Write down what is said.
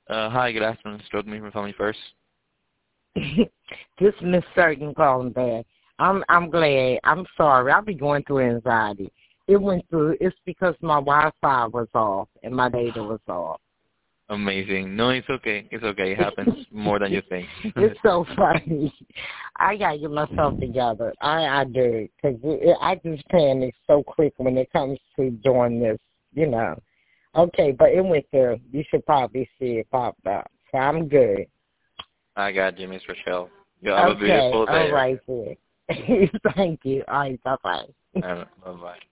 Hi, good afternoon. It's me from Family First. This Miss Certain calling back. I'm glad. I'm sorry. I'll be going through anxiety. It went through. It's because my Wi-Fi was off and my data was off. Amazing. No, it's okay. It's okay. It happens more than you think. It's so funny. I gotta get myself together. I do, because I just panic so quick when it comes to doing this. You know. Okay, but it went through. You should probably see it popped up. So I'm good. I got you, Miss Rochelle. You have a Okay. beautiful day. All right, then. Thank you. All right. Bye bye. Bye bye.